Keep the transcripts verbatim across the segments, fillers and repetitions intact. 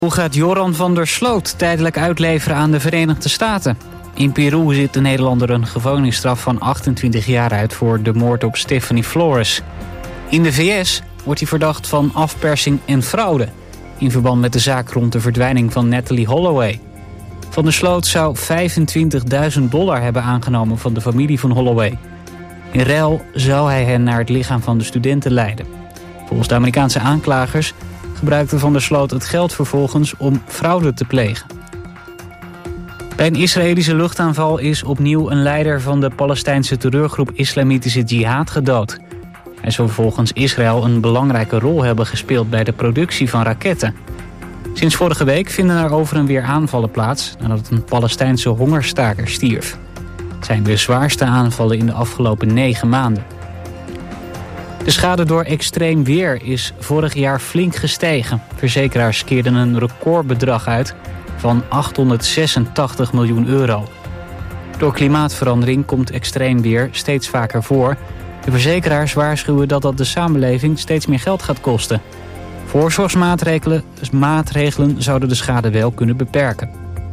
Hoe gaat Joran van der Sloot tijdelijk uitleveren aan de Verenigde Staten? In Peru zit de Nederlander een gevangenisstraf van achtentwintig jaar uit voor de moord op Stephanie Flores. In de V S wordt hij verdacht van afpersing en fraude in verband met de zaak rond de verdwijning van Natalee Holloway. Van der Sloot zou vijfentwintigduizend dollar hebben aangenomen van de familie van Holloway. In ruil zou hij hen naar het lichaam van de studenten leiden. Volgens de Amerikaanse aanklagers gebruikte Van der Sloot het geld vervolgens om fraude te plegen. Bij een Israëlische luchtaanval is opnieuw een leider van de Palestijnse terreurgroep Islamitische Jihad gedood. Hij zou volgens Israël een belangrijke rol hebben gespeeld bij de productie van raketten. Sinds vorige week vinden er over en weer aanvallen plaats nadat een Palestijnse hongerstaker stierf. Het zijn de zwaarste aanvallen in de afgelopen negen maanden. De schade door extreem weer is vorig jaar flink gestegen. Verzekeraars keerden een recordbedrag uit van achthonderdzesentachtig miljoen euro. Door klimaatverandering komt extreem weer steeds vaker voor. De verzekeraars waarschuwen dat dat de samenleving steeds meer geld gaat kosten. Voorzorgsmaatregelen maatregelen zouden de schade wel kunnen beperken.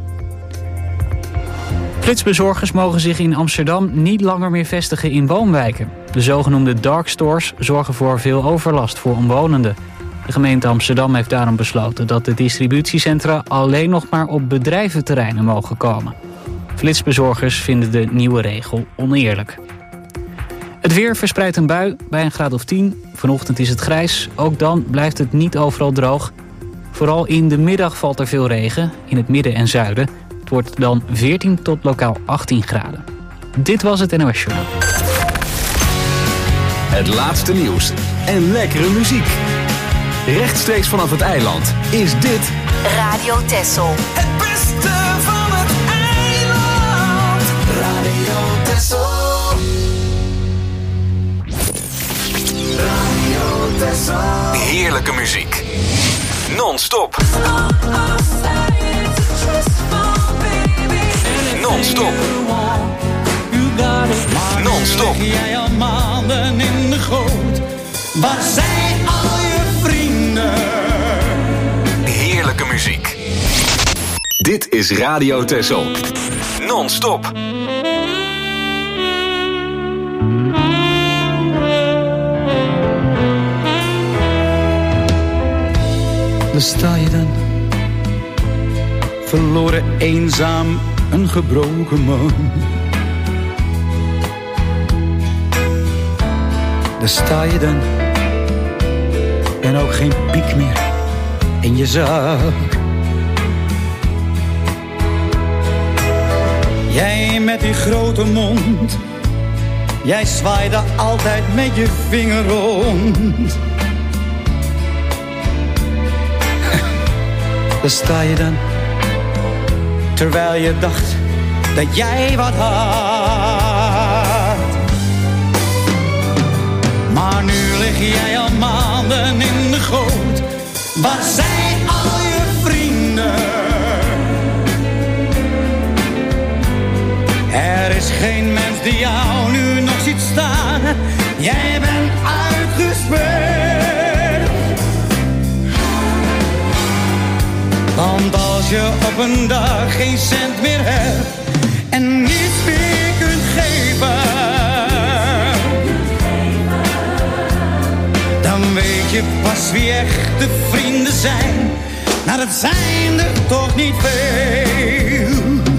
Flitsbezorgers mogen zich in Amsterdam niet langer meer vestigen in woonwijken. De zogenoemde dark stores zorgen voor veel overlast voor omwonenden. De gemeente Amsterdam heeft daarom besloten dat de distributiecentra alleen nog maar op bedrijventerreinen mogen komen. Flitsbezorgers vinden de nieuwe regel oneerlijk. Het weer verspreidt een bui bij een graad of tien. Vanochtend is het grijs, ook dan blijft het niet overal droog. Vooral in de middag valt er veel regen, in het midden en zuiden. Het wordt dan veertien tot lokaal achttien graden. Dit was het N O S Journaal. Het laatste nieuws en lekkere muziek. Rechtstreeks vanaf het eiland is dit Radio Texel. Het beste van het eiland. Radio Texel. Radio Texel. heerlijke muziek. Non-stop. Non-stop. Non-stop. Jij al maanden in de goot. Waar zijn al je vrienden? Heerlijke muziek. Dit is Radio Texel. Non-stop. Daar sta je dan, verloren, eenzaam, een gebroken man. Daar sta je dan, en ook geen piek meer in je zak. Jij met die grote mond, jij zwaaide altijd met je vinger rond. Daar sta je dan, terwijl je dacht dat jij wat had. Maar nu lig jij al maanden in de goot. Waar zijn al je vrienden? Er is geen mens die jou nu nog ziet staan. Jij bent uitgespeeld. Want als je op een dag geen cent meer hebt en niets meer kunt geven, dan weet je pas wie echte vrienden zijn. Nou, dat zijn er toch niet veel.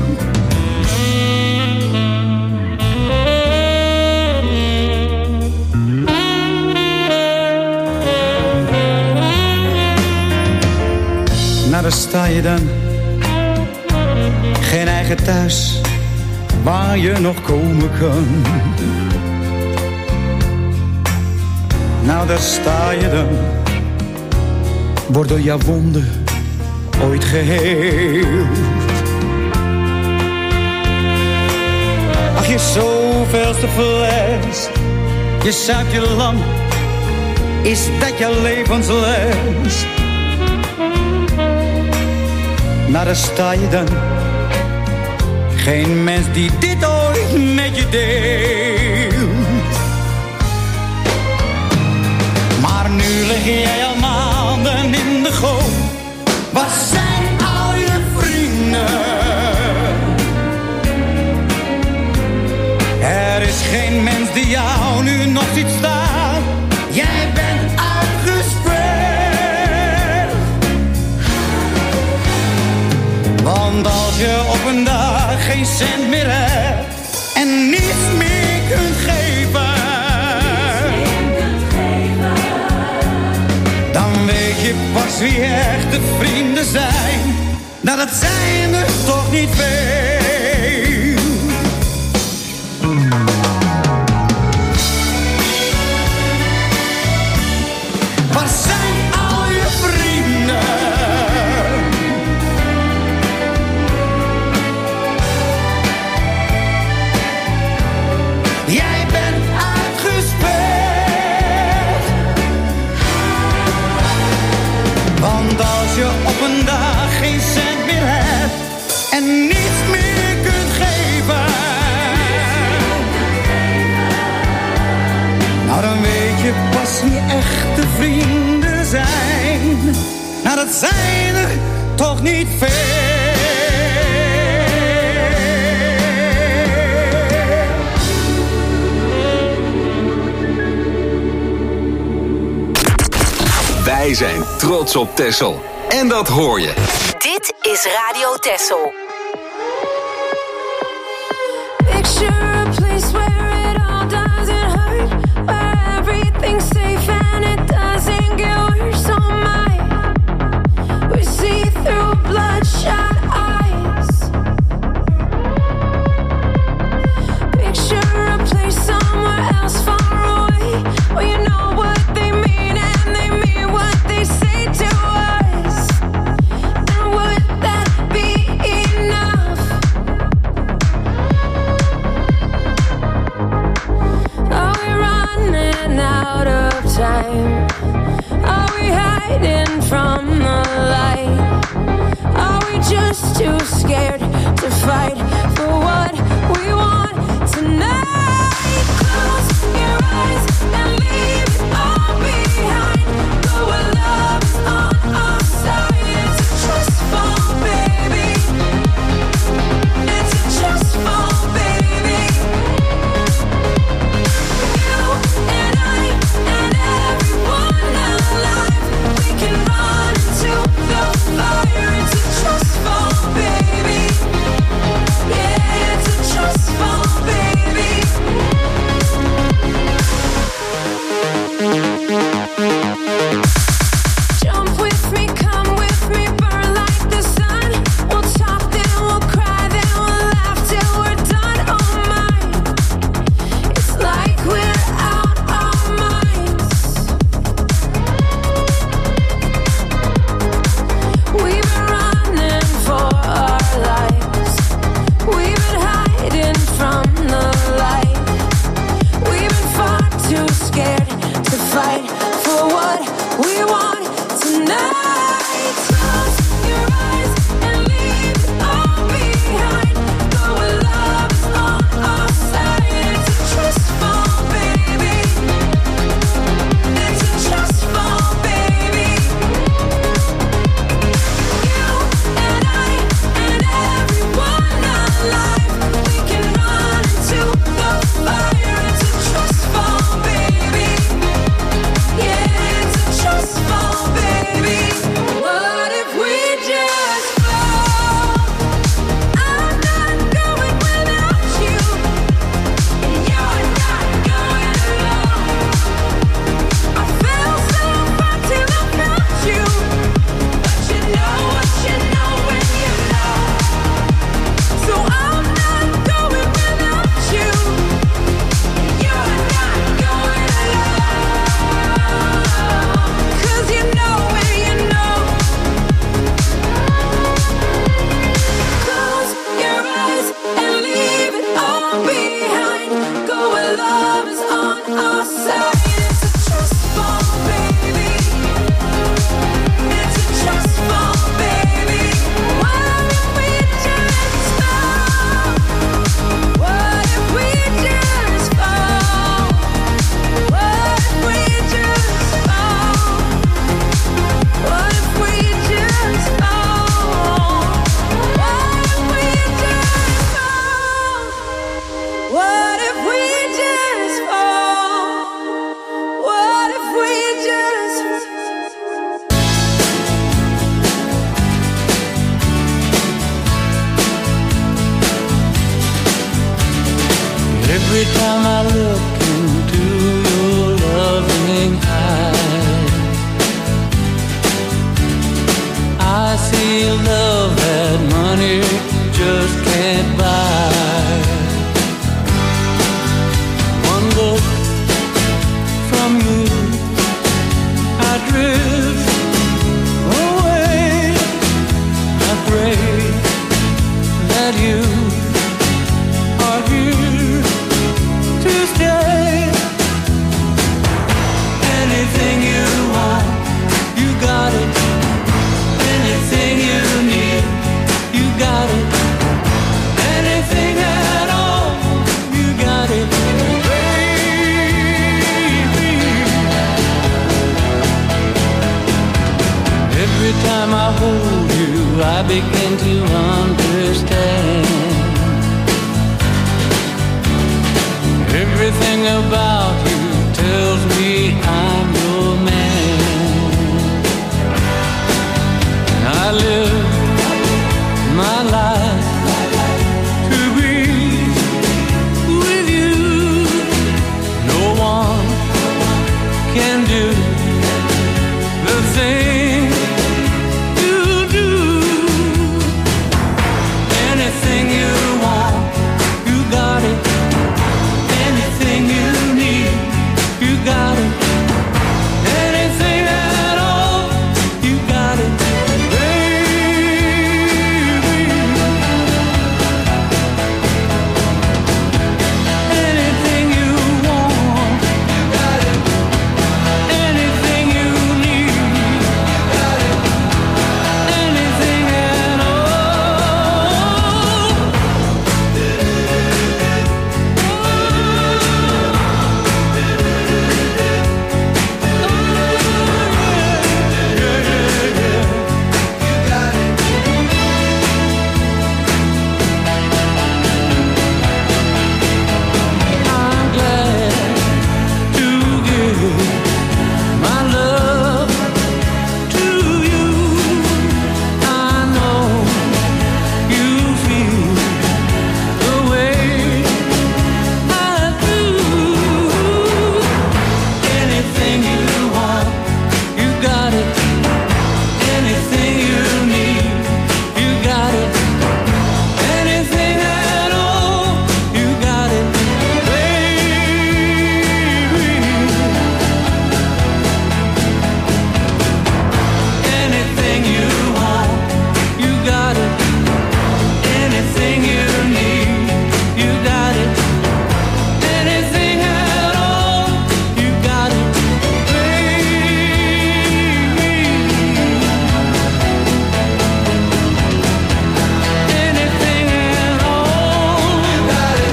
Nou, daar sta je dan, geen eigen thuis waar je nog komen kan. Nou, daar sta je dan, wordt door jouw wonden ooit geheeld. Ach, je zoveelste fles, je zuipt je lam, is dat je levensles? Nou, daar sta je dan, geen mens die dit ooit met je deelt. Maar nu lig jij al maanden in de goot. Waar zijn al je vrienden? Er is geen mens die jou nu nog ziet staan. Jij bent uitgespeeld. Want als je op een dag geen cent meer hebt en niets meer kunt geven, dan weet je pas wie echte vrienden zijn. Nou, dat zijn er toch niet veel. Waar zijn al je vrienden? Jij bent uitgespeeld. Want als je op een dag geen cent meer hebt en niets meer kunt geven, nou dan weet je pas wie echte vrienden zijn. Nou dat zijn er toch niet veel. Wij zijn trots op Texel. En dat hoor je. Dit is Radio Texel. Picture a place where it all doesn't hurt, where everything's safe and it doesn't get worse. Oh my, we see through bloodshot eyes. Picture a place somewhere else far away, where you know what they mean and they mean what they say to us. And would that be enough? real love that money just can't buy. One look from you, I drift away. I pray that you are here to stay. Anything you want, you got it. Anything you need, you got it. Anything at all, you got it, baby. Every time I hold you, I begin to understand. Everything about you tells me I'm your man. I live my life to be with you. No one can do the thing you do. Anything you want, you got it. Anything you need, you got it. Anything at all, you got it, baby. Anything you want, you got it. Anything you need, you got it. Anything at all. I'm glad to give my love to you. I know you feel the way I do. Anything you want, you got it. Anything you need, you got it. Anything at all, you got it, baby. Anything you want, you got it. Anything you need, you got it. Anything at all, you got it, baby. Anything at all, you got it,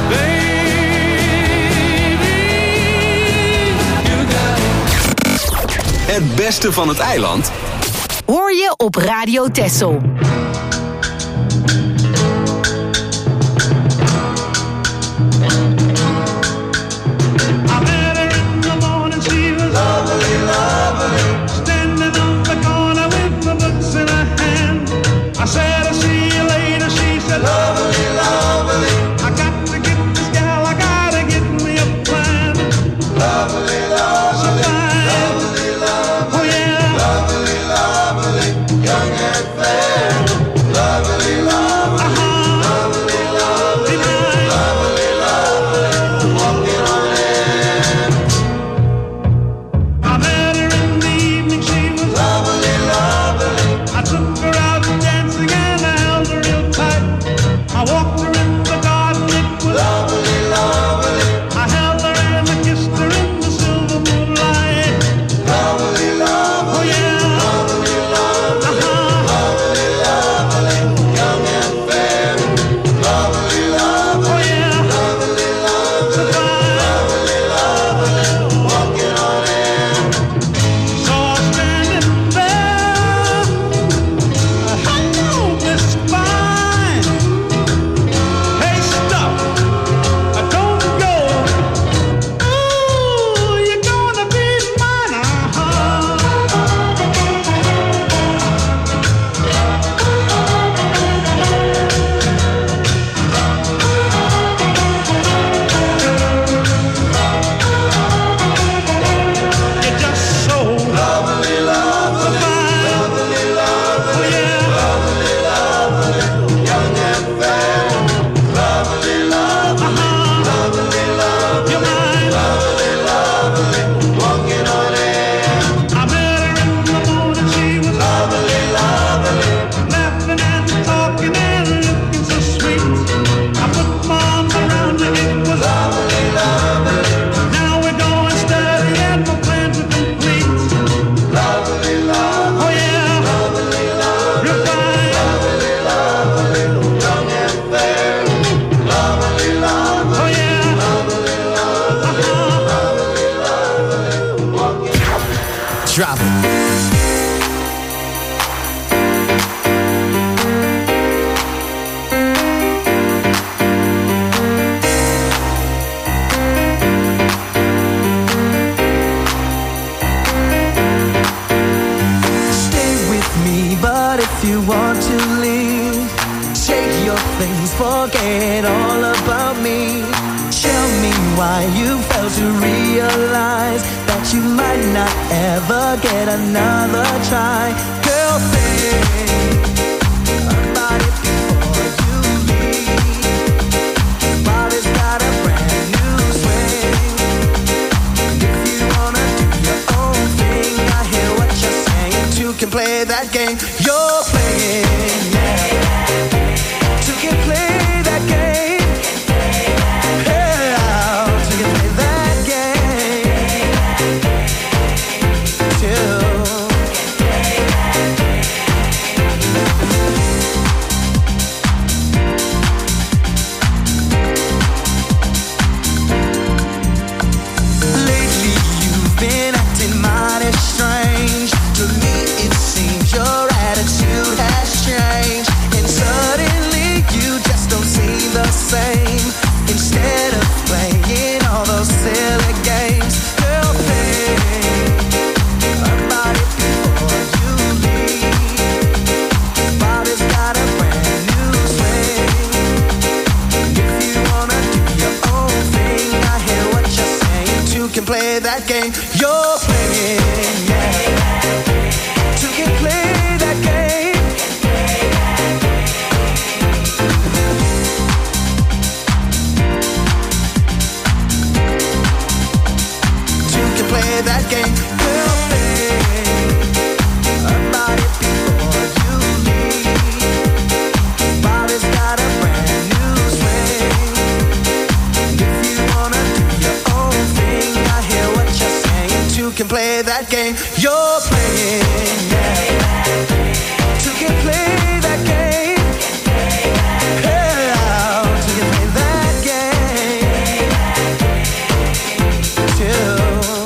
baby. You got it. Het beste van het eiland Hoor je op Radio Texel. I met her in the morning, she was lovely, lovely. Standing on the corner with the books in her hand. I said, I'll see you later, she said, lovely, lovely. I got to get this gal, I gotta get me a plan. Lovely, lovely, so fine. Lovely, lovely, oh yeah. Lovely, lovely, young and fair. Lovely, lovely, uh-huh. Lovely, lovely, lovely, lovely, walking on air. I met her in the evening, she was lovely, lovely. I took her out dancing and I held her real tight. I walked her in the garden, it was lovely, lovely. I held her and I kissed her in the silver moonlight. Lovely, lovely, oh yeah. Lovely, lovely, uh-huh. Lovely, lovely. you want to leave. Take your things, forget all about me. Tell me why you failed to realize that you might not ever get another try. Girl, think about it before you leave. Body's got a brand new swing. If you wanna do your own thing, I hear what you're saying. Two can play that game you're playing, yeah. Two can play that game. Play that game you're playing, yeah. Two can play that game. Two can play that game. Girl, think about it before you leave. Body's got a brand new swing. If you wanna do your own thing, two can play that game you're playing, yeah. Two can play that game. Yeah, two can play that game. Two.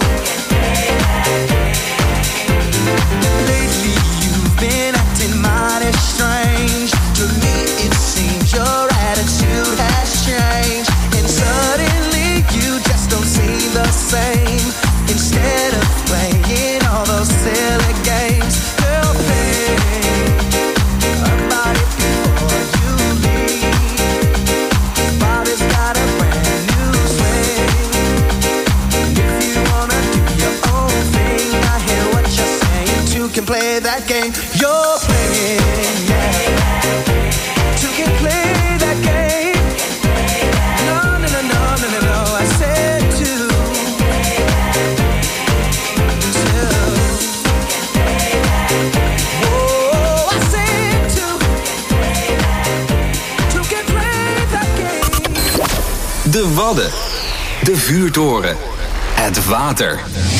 Lately you've been acting mighty strange. To me it seems your attitude has changed, and suddenly you just don't seem the same. Instead of playing all those silly games, girl, think about it before you leave. Body's got a brand new swing. If you wanna do your own thing, I hear what you're saying. Two can play that game you're playing, yeah. Two can play that game. No, no, no, no, no, no, no. I said two. De Wadden. De Vuurtoren. Het water.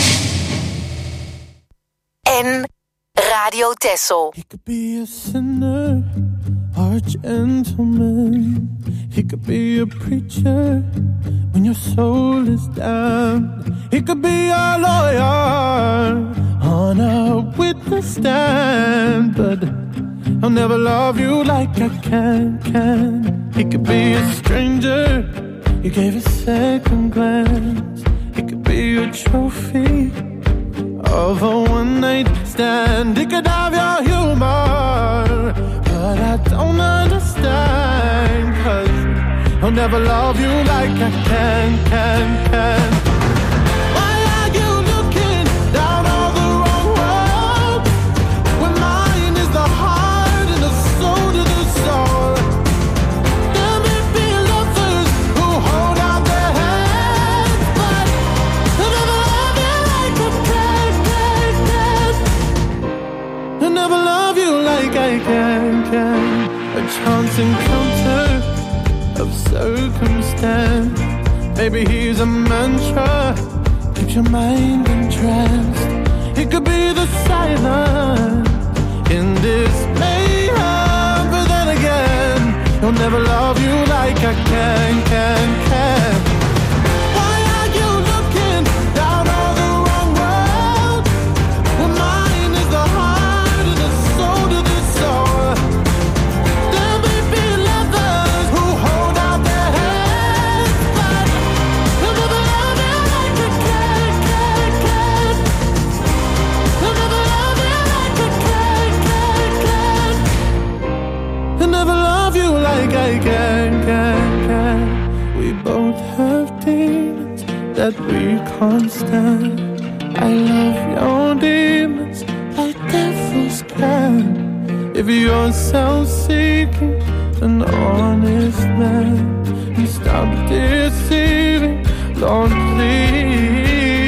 En Radio Texel. He could be a sinner or a gentleman. He could be a preacher when your soul is down. He could be a lawyer on a witness stand, but I'll never love you like I can, can. He could be a stranger you gave a second glance. He could be a trophy of a one-night stand. He could have your humor, but I don't understand, 'cause I'll never love you like I can, can, can. Why are you looking down all the wrong road, when mine is the heart and the soul to the soul? There may be lovers who hold out their hands, but I'll never love you like I can, can, can. I'll never love you like I can, can. A chance encounter of circumstance. Maybe he's a mantra, keeps your mind entranced. He could be the silence in this mayhem, but then again, he'll never love you like I can, can, can. Why are you looking down all the wrong road, when mine is the heart and the soul to the soul? There may be lovers who hold out their hands, but they'll never love you like I can, can, can. They'll never love you like I can, can, can. like I can, can, can. We both have demons that we can't stand. I love your demons like devils can. If you're self-seeking, an honest man, and stop deceiving, Lord, please.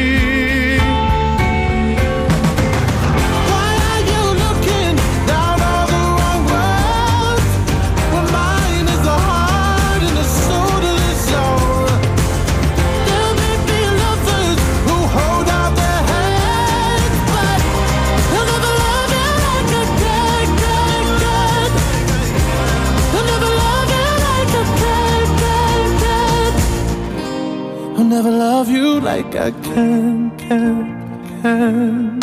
Why are you looking down all the wrong roads? Well, mine is the heart and the soul of the soul. There may be lovers who hold out their hands, but they'll never love you like a good, good, good. They'll never love you like a good, good, good. I'll never love you like I can, can, can.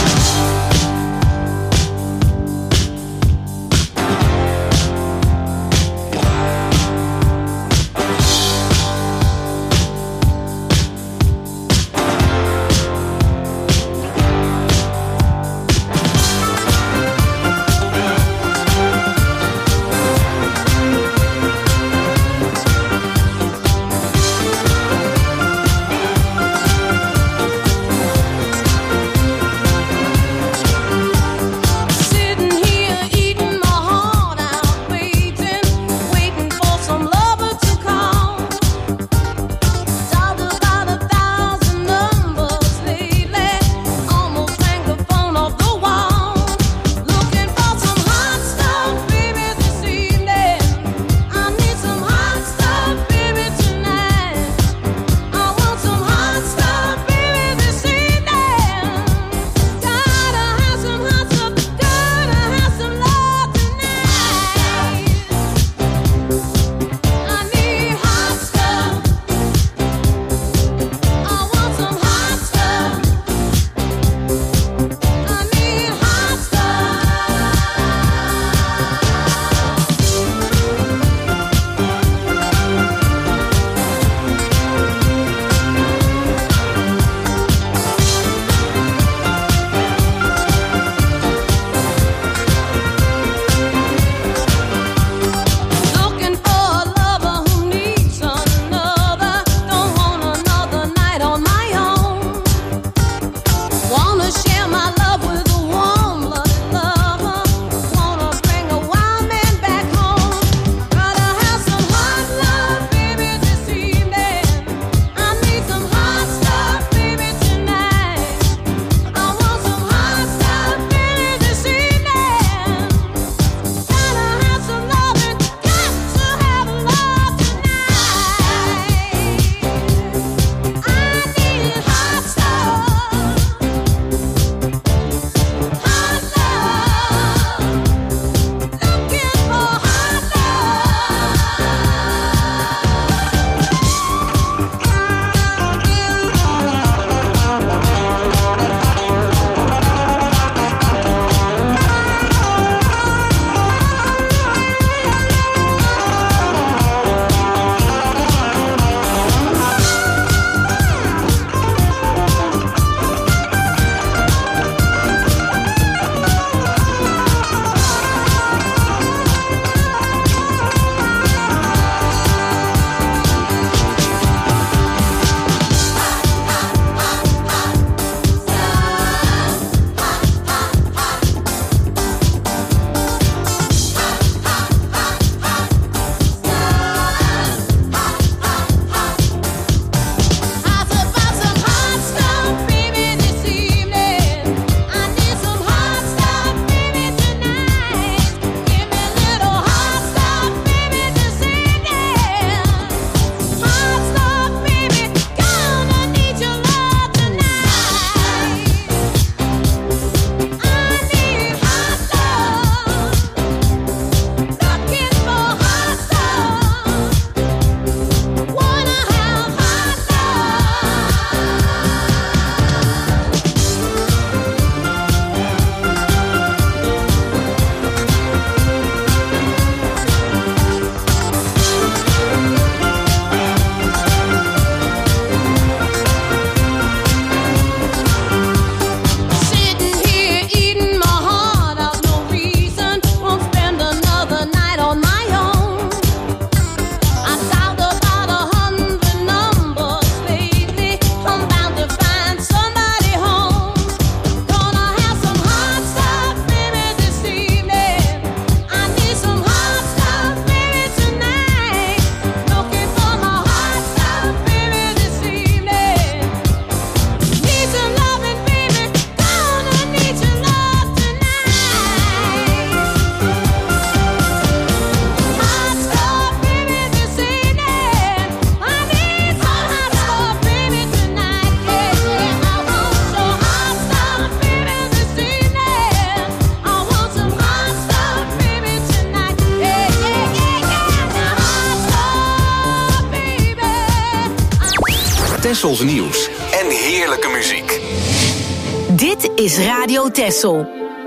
Tessels nieuws en heerlijke muziek. Dit is Radio Tessel.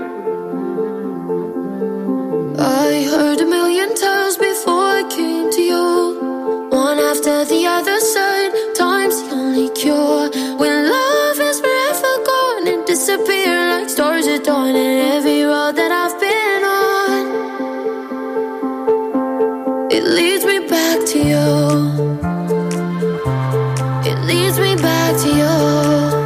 I heard a million times before I came to you. One after the other said, time's the only cure. When love is forever gone and disappear like stars at dawn. And every road that I've been on, it leads me back to you. It leads me back to you.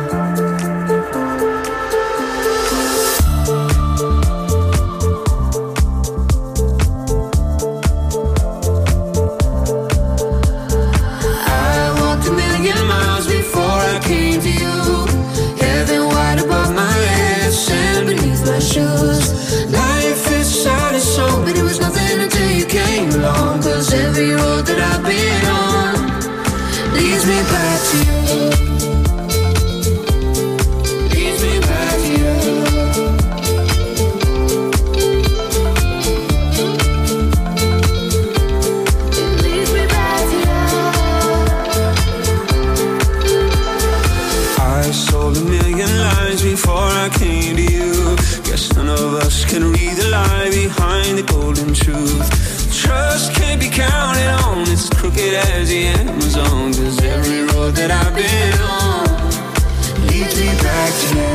Cause every road that I've been on leads me back to you. Leads me back to you. It leads me back to you. I sold a million lies before I came to you. Guess none of us can read the lie behind the golden truth. Trust can't be counted on, it's crooked as the Amazon. Cause every road that I've been on leads me back to you.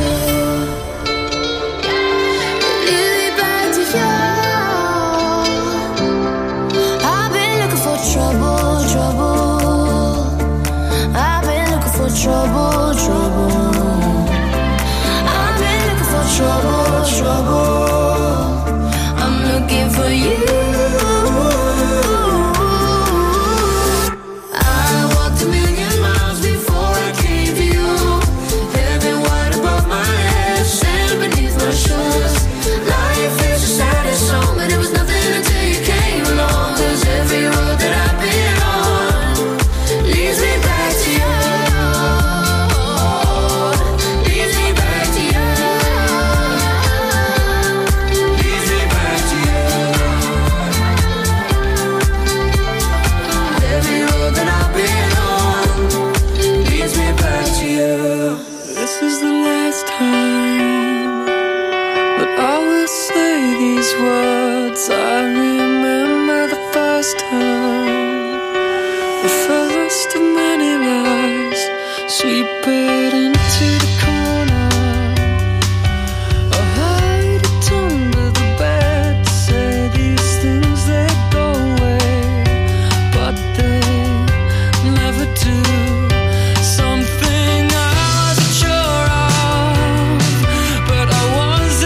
Leads me back to you. I've been looking for trouble, trouble. I've been looking for trouble, trouble. I've been looking for trouble, trouble. I'm looking for you.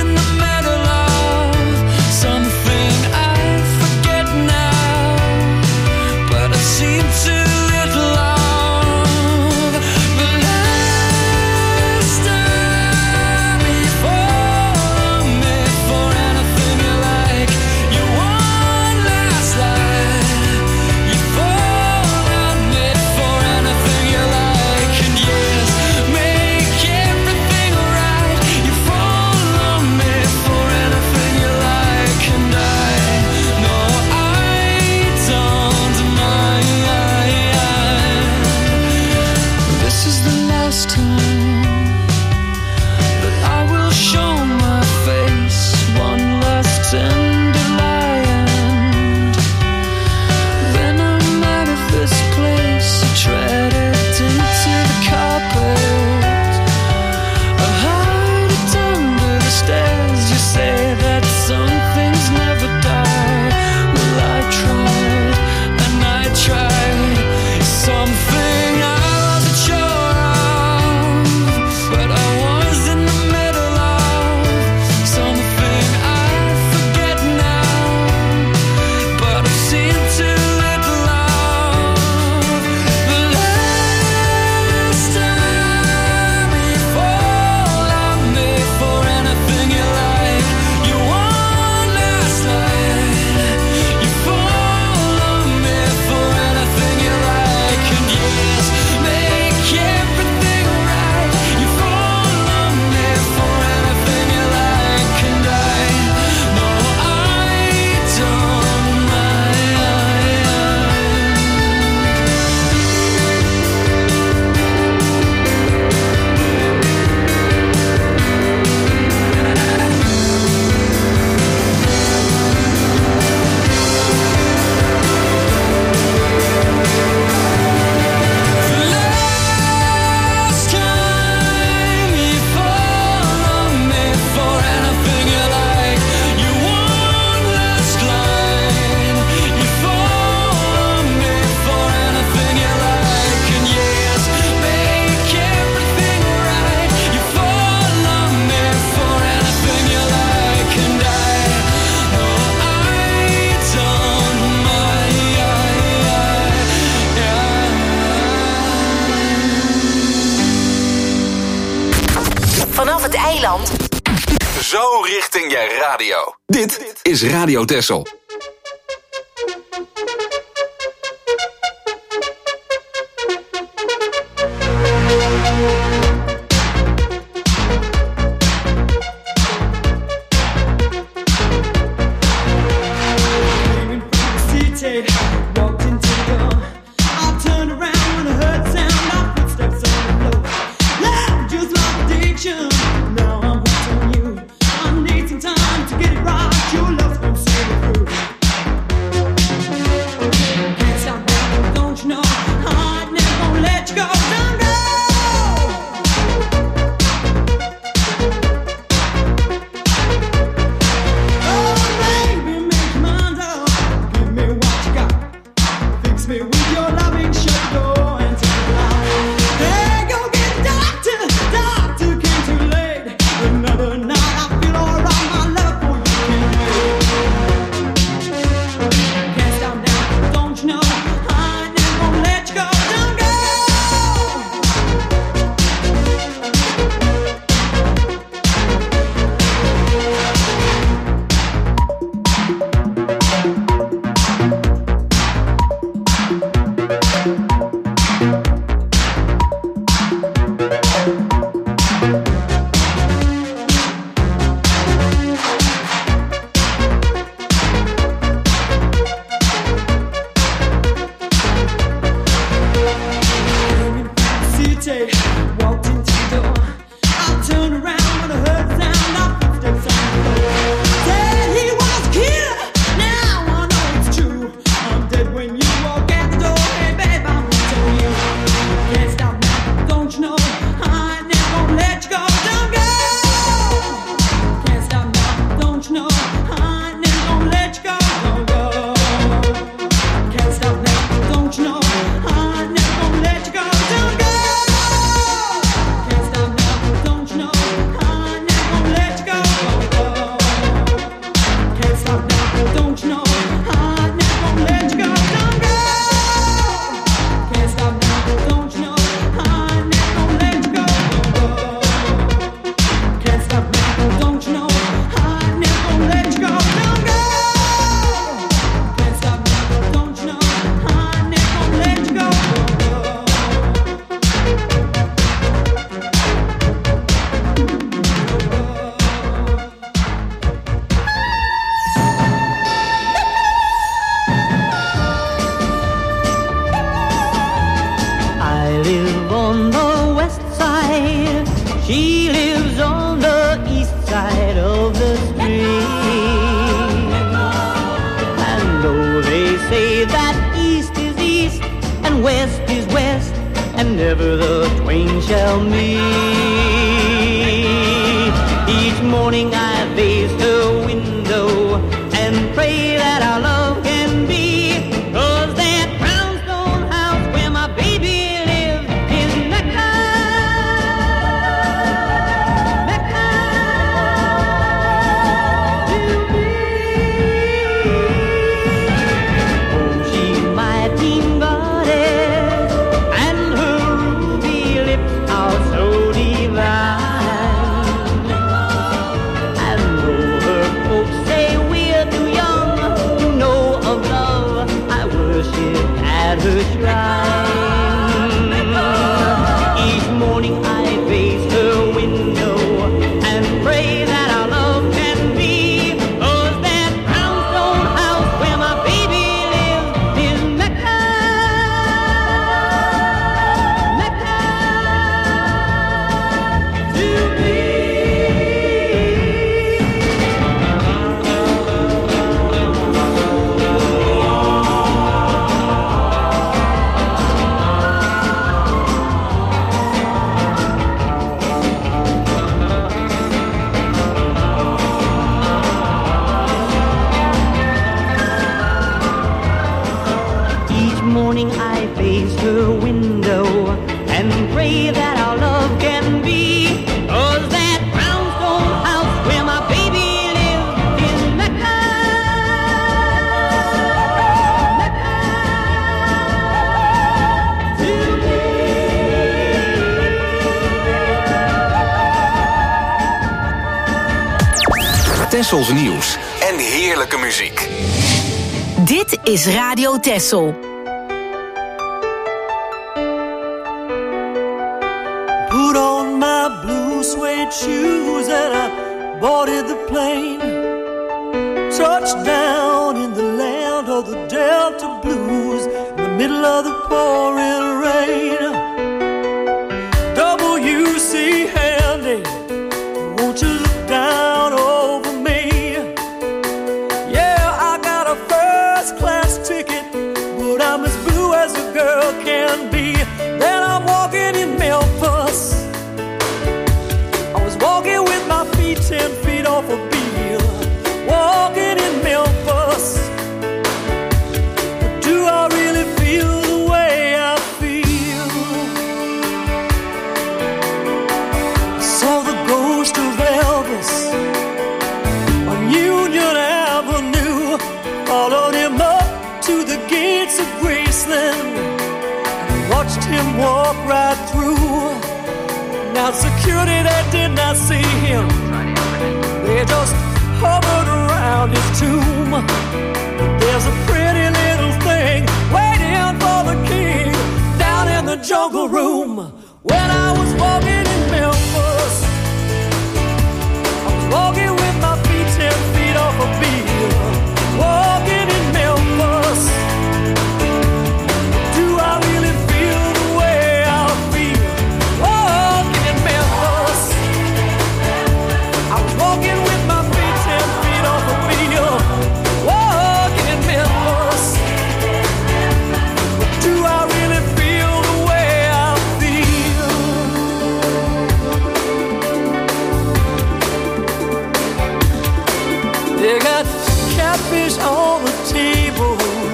Now Zeeland. Zo richting je radio. Dit is Radio Texel. Tessels nieuws en heerlijke muziek. Dit is Radio Tessel. Put on my blue suede shoes and I boarded the plane. Touched down in the land of the Delta Blues in the middle of the pouring rain. W C Handy, won't you look down over me? Yeah, I got a first class ticket, but I'm as blue as a girl can be. Then I'm walking in Memphis. I was walking with my feet ten feet off a beam. Walking in Memphis. But do I really feel the way I feel? I saw the ghost of Elvis on Union Avenue. Followed him up to the gates of Graceland and watched him walk right through. Now security, they did not see him. They just hovered around his tomb. There's a pretty little thing waiting for the king down in the jungle room. When I was walking in Memphis, I was walking with my feet ten feet off a beam. Walking in Memphis. Do I really feel the way I feel? Walking in Memphis. I was walking with my feet ten feet off a beam. Walking in Memphis. Do I really feel the way I feel? They got catfish on the table.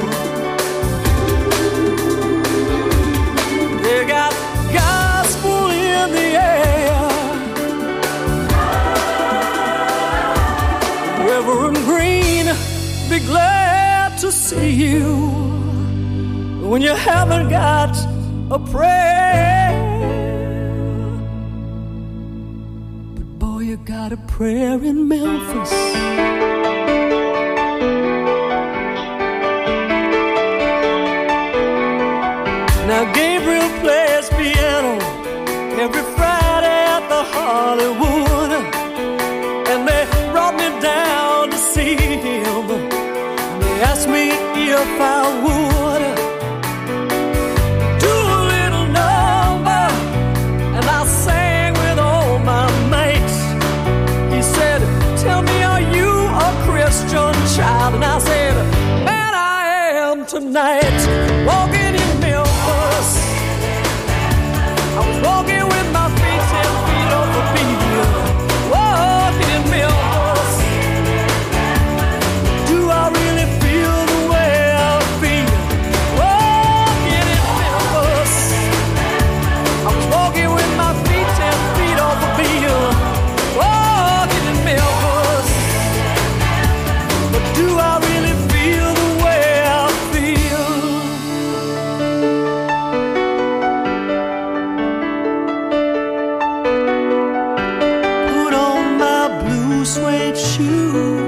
They got gospel in the air. Reverend Green, be glad to see you when you haven't got a prayer. But boy, you got a prayer in Memphis. Now Gabriel plays piano every Friday at the Hollywood, and they brought me down to see him. They asked me if I would do a little number, and I sang with all my mates. He said, "Tell me, are you a Christian child?" And I said, "Man, I am tonight." Walking in Memphis, I was walking with my feet ten feet off a beam. Walking in Memphis. Do I really feel the way I feel? Walking in Memphis. I was walking with my feet ten feet off a beam. Walking in Memphis. But do I really feel the way I feel? Put on my blue suede shoes.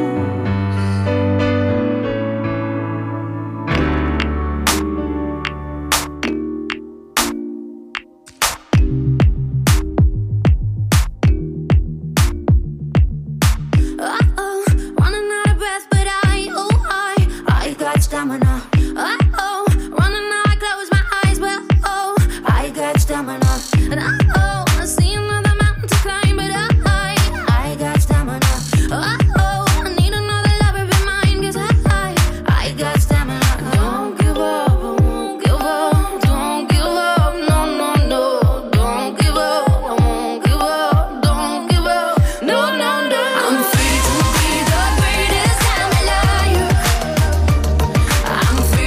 Uh-oh, running out of breath, but I, oh, I, I got stamina. Uh-oh, running out, I close my eyes, but oh, I got stamina. And uh-oh, I see another mountain to climb, but I, I got stamina. Uh-oh, I need another lover in mine, 'cause I, I got stamina. Don't give up, I won't give up. Don't give up, no, no, no. Don't give up, I won't give up. Don't give up, no, no, no. I'm free to be the greatest I'm alive. I'm free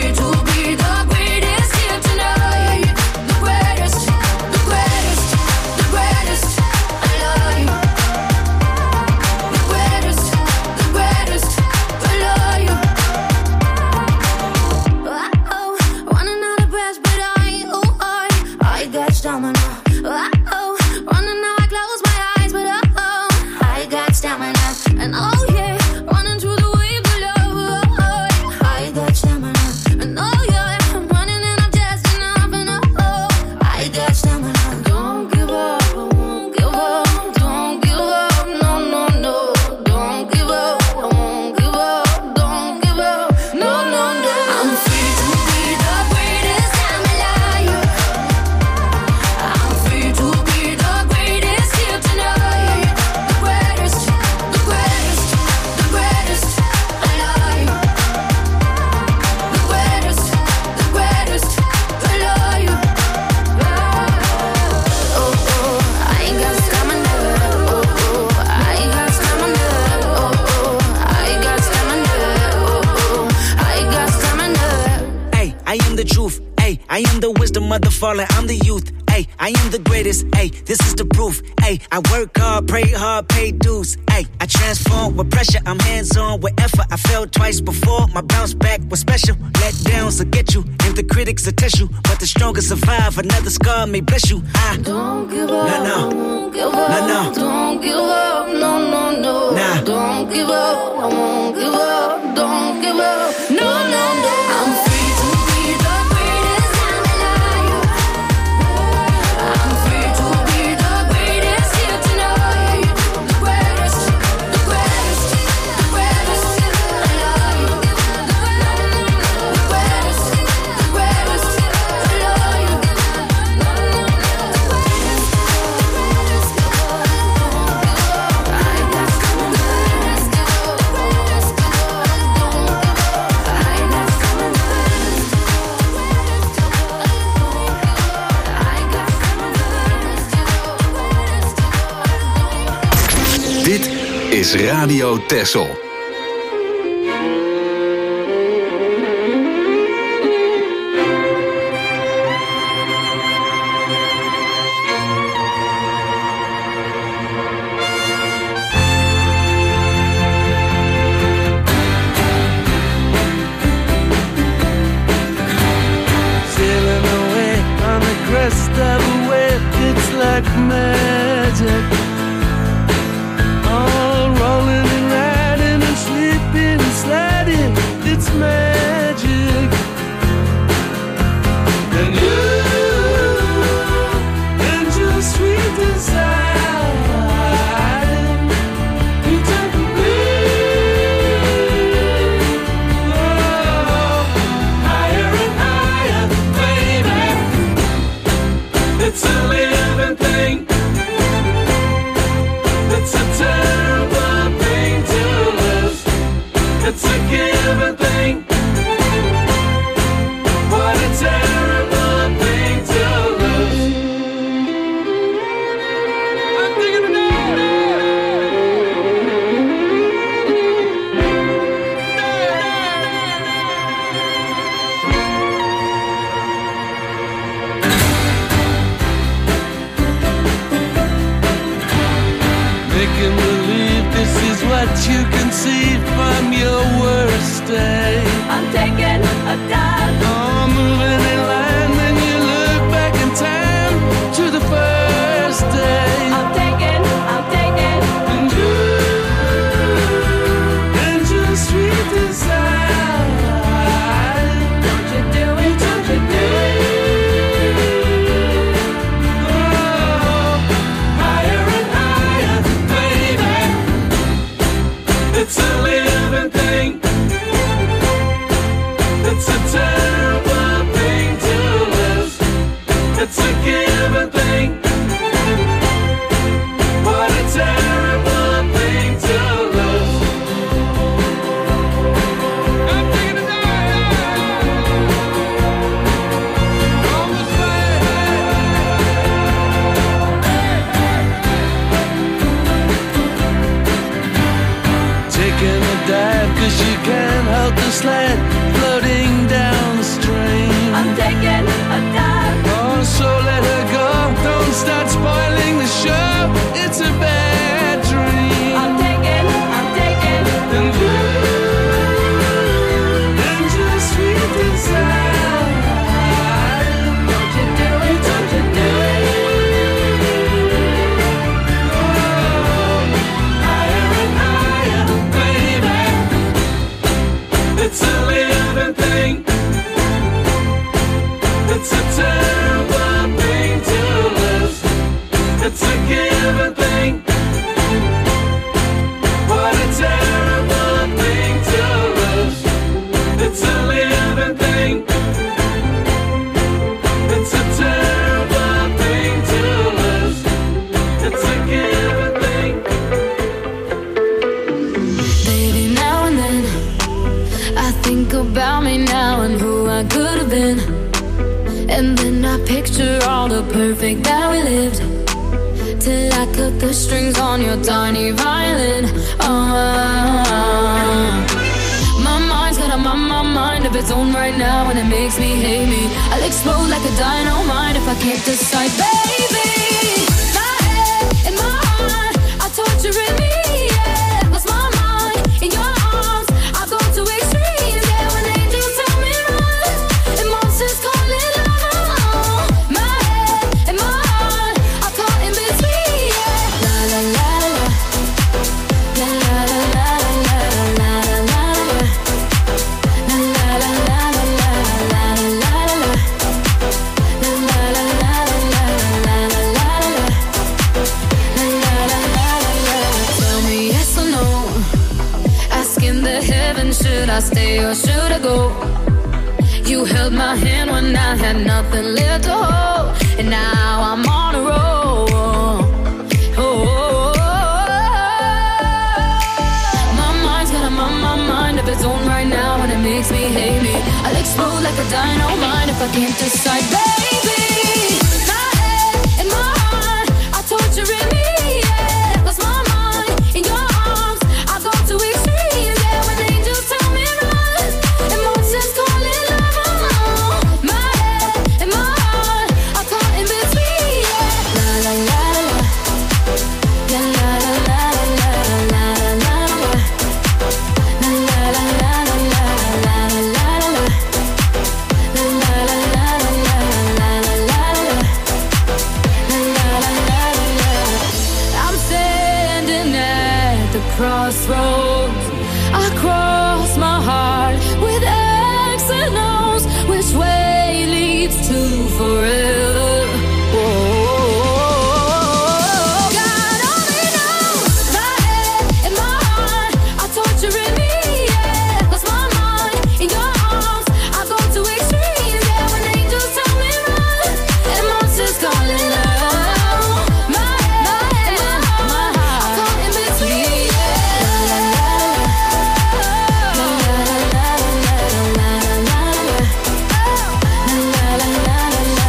I am the wisdom of the fallen, I'm the youth. Ay, I am the greatest. Ay, this is the proof. Ay, I work hard, pray hard, pay dues. Ay, I transform with pressure, I'm hands-on with effort. I failed twice before, my bounce back was special. Let downs will get you, and the critics will test you. But the strongest survive, another scar may bless you. I don't give up, no, no. won't give up, no, no. Don't give up, no, no, no. Nah. Don't give up, I won't give up, don't give up, no, no, no. I'm free to be the greatest I'm alive. I'm free to be the greatest here tonight. The greatest, the greatest, the greatest alive. The greatest, the greatest alive. Dit is Radio Texel. Sailing away on the crest of a wave, it's like magic. All rolling and riding and sleeping and sliding, it's magic. And you, and your sweet desire, you take me, oh, higher and higher, baby. It's a living thing. It's a terrible thing to lose. It's a given thing. What a terrible thing to lose. I'm thinking of making believe this is what you can see from your worst day. I'm taking a dive. Oh, moving in line, then you look back in time to the first day. I'm taking, I'm taking. And you, and your sweet desire. Don't you do it, don't you do it. Oh, higher and higher, baby. It's a living thing. It's a terrible thing to lose. It's a given thing. What a terrible thing to lose. I'm thinking of on the taking a dive cause you can't hold the sled floating down the stream. I'm taking a dive. Oh, so let her go. Don't start spoiling the show. It's a bad dream. I'm taking, I'm taking. And you, and your sweet desire. Don't you do it, don't you do it. Oh, higher and higher, baby. It's a living thing. It's a terrible thing to lose. It's a given thing. What a terrible thing to lose. It's a living thing. It's a terrible thing to lose. It's a given thing. Baby, now and then I think about me now and who I could have been. And then I picture all the perfect that we lived. Till I cut the strings on your tiny violin. Oh, my mind's got a my, my mind of its own right now, and it makes me hate me. I'll explode like a dynamite if I can't decide, baby. My head and my heart are torturing me, yeah. Lost my mind in your arms, I go to extremes, yeah. When angels tell me run, and monsters call it love. My head and my heart are caught in between, yeah. La la la la, la la la la la la la la, la la la la la la la la, la la la la la la la la. Tell me yes or no, asking the heavens, should I stay or should I go? You held my hand when I had nothing left to hold, and now I'm on a roll. Oh, my mind's got a my, my mind of its own right now, and it makes me hate me. I'll explode like a dynamite if I can't decide, baby. My head and my heart are torturing me, yeah. Lost my mind in your arms, I go to extremes, yeah. When angels tell me run, and monsters call it love. My head and my heart are caught in between, yeah. La la la la, la la la la la la la la, la la la la la la la la la, la la la la la la la la. I'm standing at the crossroads. I cross my heart with X and O's. Which way leads to forever? Whoa. God only knows. My head and my heart are torturing me, yeah. Lost my mind in your arms, I go to extremes, yeah. When angels tell me run, and monsters call it love. My head and my heart are caught in between, yeah. La la la la, la la la la la la la, la la la la la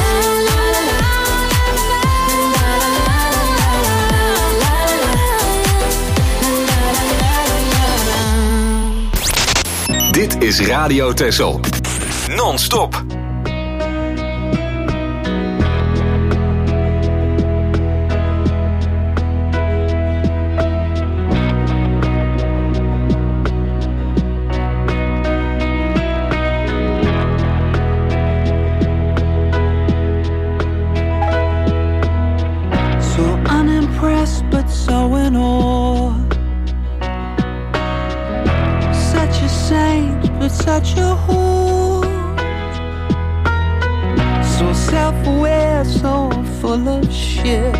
la. Dit is Radio Texel. Non-stop. So unimpressed but so in awe. Such a saint but such a whore. So self-aware, so full of shit.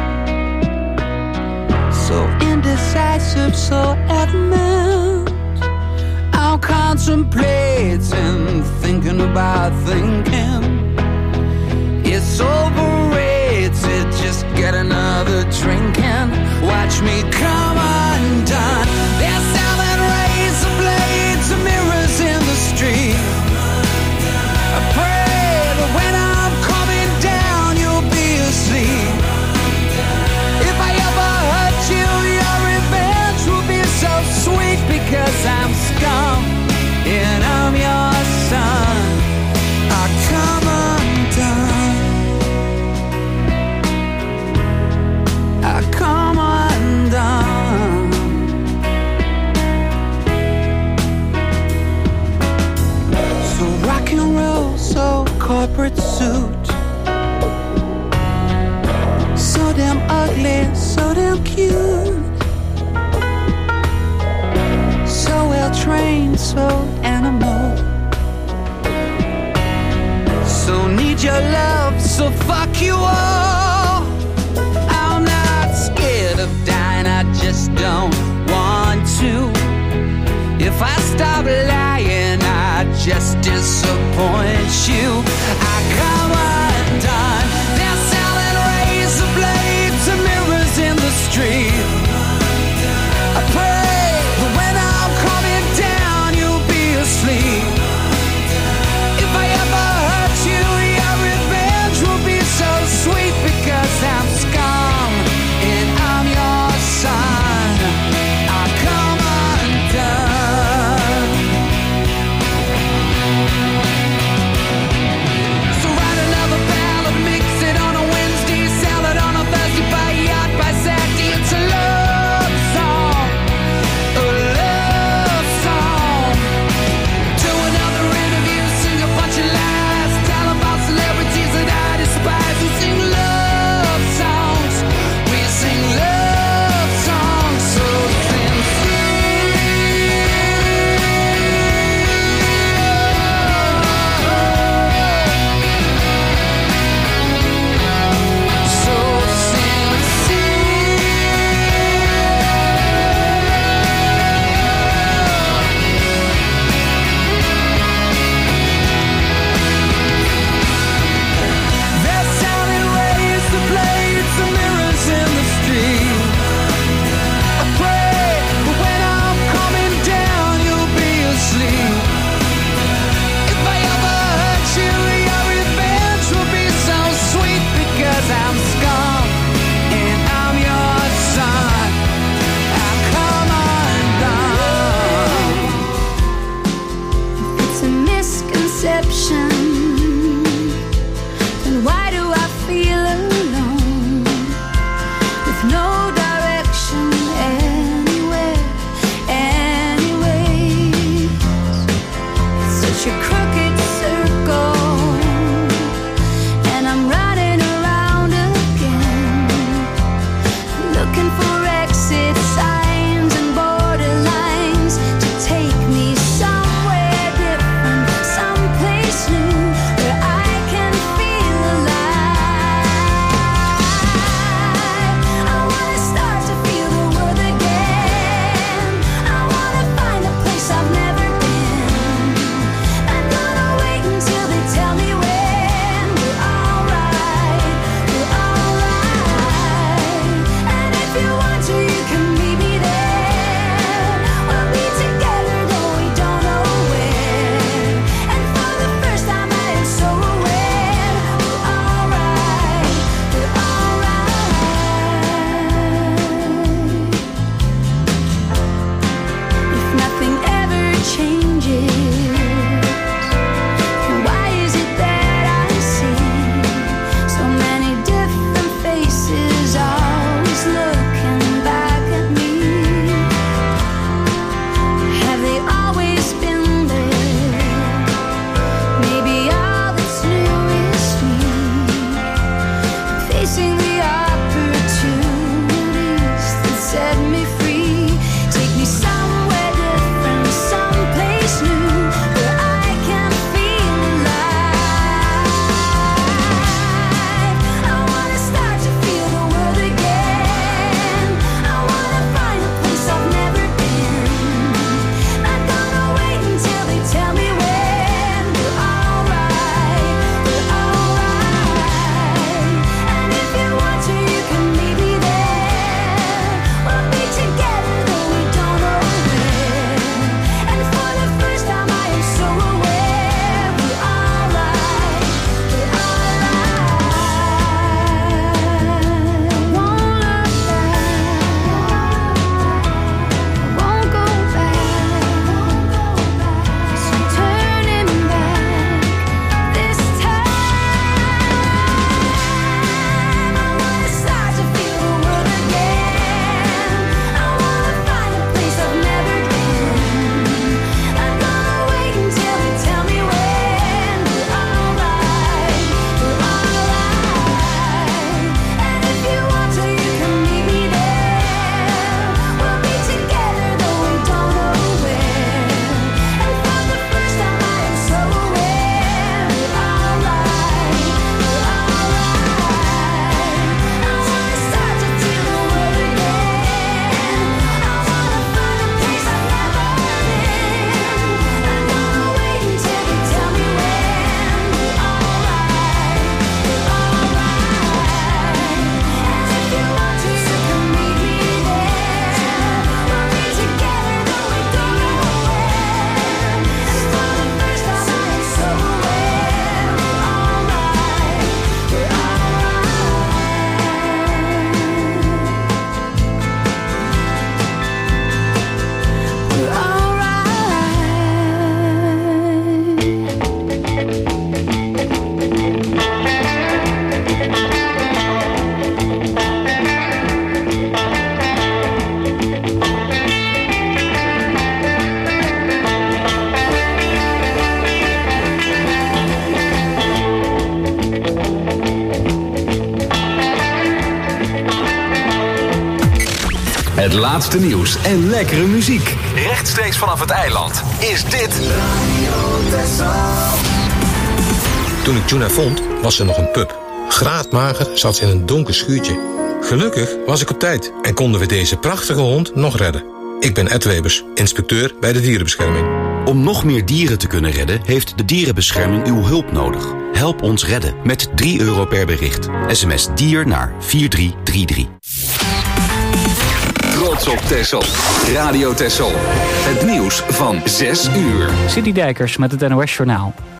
So indecisive, so adamant. I'm contemplating, thinking about thinking. It's overrated, just get another drink and watch me come undone. They're selling razor blades and mirrors in the street. I pray that when I'm coming down, you'll be asleep. If I ever hurt you, your revenge will be so sweet, because I'm scum and I'm your son. I come undone. I come undone. So rock and roll, so corporate suit. So damn ugly, so damn cute. So well trained, so animal. So need your love, so fuck you all. I'm not scared of dying, I just don't want to. If I stop lying, I just disappoint you. I come undone. They're selling razor blades and mirrors in the street. I pray that when I'm coming down, you'll be asleep. If I ever hurt you, your revenge will be so sweet, because I'm scum and I'm your son. I come undone. deception, then why do I feel alone with no direction anywhere, anyways? It's such a crooked circle, and I'm running around again, looking for exit signs and borderlines to take me somewhere different, someplace new where I can feel alive. I wanna start to feel the world again. I wanna find a place I've never been. I'm gonna wait until they tell me when. We're alright, we're alright. And if you want to, you can meet me there. We'll be together, though we don't know where. And for the first time, I am so aware. We're alright, we're alright. If nothing ever changes, then why is it that I see so many different faces always looking back at me? Have they always been there? Maybe all that's new is me, facing the opportunities that set me free. Take me somewhere different, someplace new where I can feel alive. I wanna start to feel the world again. I wanna find a place I've never been. Not gonna wait until they tell me when. We're alright, we're alright. And if you want to, you can meet me there. We'll be together, though we don't know where. And for the first time, I am so aware. We're alright, we're alright. Won't look back, won't go back. So turning back this time. I wanna start to feel the world again. I wanna find a place I've never been. I'm gonna wait until they tell me when. We're alright, we're alright. And if you want to, you can meet me there. We'll be together, though we don't know where. And for the first time, I am so aware. We're alright, we're alright. I wanna start to feel the world again. I wanna find a place I've never been. I'm gonna wait until they tell me when. We're alright, we're alright. And if you want to, you can meet me there. We'll be together, though we don't know where. And for the first time, I am so aware. We're alright, we're Het laatste nieuws en lekkere muziek. Rechtstreeks vanaf het eiland is dit Toen ik Juna vond, was ze nog een pup. Graadmager zat ze in een donker schuurtje. Gelukkig was ik op tijd en konden we deze prachtige hond nog redden. Ik ben Ed Webers, inspecteur bij de dierenbescherming. Om nog meer dieren te kunnen redden, heeft de dierenbescherming uw hulp nodig. Help ons redden met drie euro per bericht. S M S dier naar vier drie drie drie. Trots op Texel. Radio Texel. Het nieuws van zes uur. City Dijkers met het N O S Journaal.